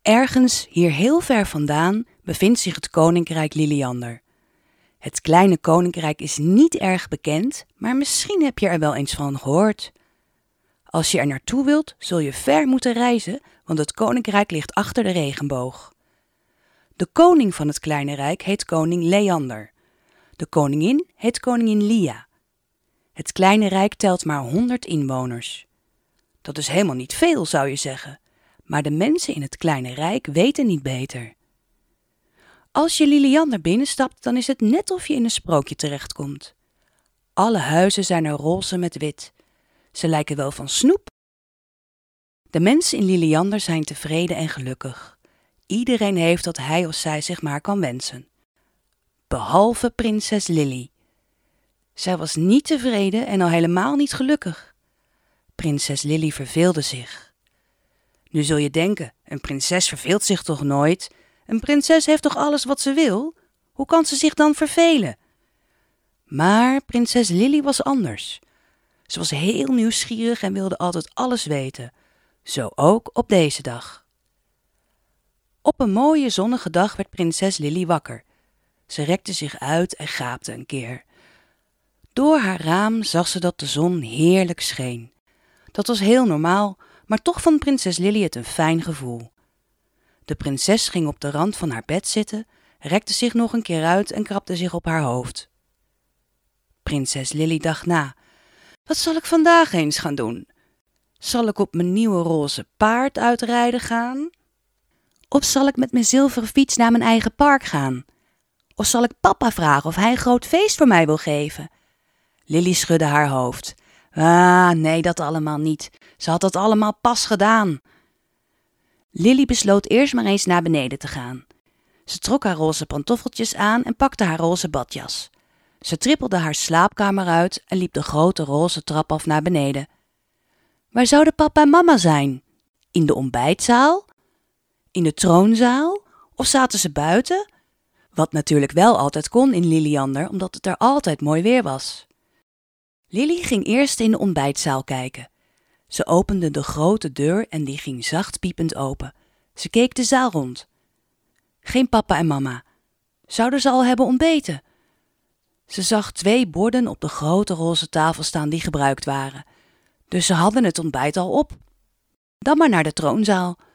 Ergens hier heel ver vandaan bevindt zich het koninkrijk Liliander. Het kleine koninkrijk is niet erg bekend, maar misschien heb je er wel eens van gehoord. Als je er naartoe wilt, zul je ver moeten reizen, want het koninkrijk ligt achter de regenboog. De koning van het kleine rijk heet koning Leander. De koningin heet koningin Lia. Het kleine rijk telt maar 100 inwoners. Dat is helemaal niet veel, zou je zeggen. Maar de mensen in het kleine rijk weten niet beter. Als je Liliander binnenstapt, dan is het net of je in een sprookje terechtkomt. Alle huizen zijn er roze met wit. Ze lijken wel van snoep. De mensen in Liliander zijn tevreden en gelukkig. Iedereen heeft wat hij of zij zich maar kan wensen. Behalve prinses Lily. Zij was niet tevreden en al helemaal niet gelukkig. Prinses Lily verveelde zich. Nu zul je denken, een prinses verveelt zich toch nooit? Een prinses heeft toch alles wat ze wil? Hoe kan ze zich dan vervelen? Maar prinses Lily was anders. Ze was heel nieuwsgierig en wilde altijd alles weten. Zo ook op deze dag. Op een mooie zonnige dag werd prinses Lily wakker. Ze rekte zich uit en gaapte een keer. Door haar raam zag ze dat de zon heerlijk scheen. Dat was heel normaal, maar toch vond prinses Lily het een fijn gevoel. De prinses ging op de rand van haar bed zitten, rekte zich nog een keer uit en krabde zich op haar hoofd. Prinses Lily dacht na. Wat zal ik vandaag eens gaan doen? Zal ik op mijn nieuwe roze paard uitrijden gaan? Of zal ik met mijn zilveren fiets naar mijn eigen park gaan? Of zal ik papa vragen of hij een groot feest voor mij wil geven? Lily schudde haar hoofd. Nee, dat allemaal niet. Ze had dat allemaal pas gedaan. Lily besloot eerst maar eens naar beneden te gaan. Ze trok haar roze pantoffeltjes aan en pakte haar roze badjas. Ze trippelde haar slaapkamer uit en liep de grote roze trap af naar beneden. Waar zouden papa en mama zijn? In de ontbijtzaal? In de troonzaal? Of zaten ze buiten? Wat natuurlijk wel altijd kon in Liliander, omdat het er altijd mooi weer was. Lily ging eerst in de ontbijtzaal kijken. Ze opende de grote deur en die ging zacht piepend open. Ze keek de zaal rond. Geen papa en mama. Zouden ze al hebben ontbeten? Ze zag 2 borden op de grote roze tafel staan die gebruikt waren. Dus ze hadden het ontbijt al op. Dan maar naar de troonzaal.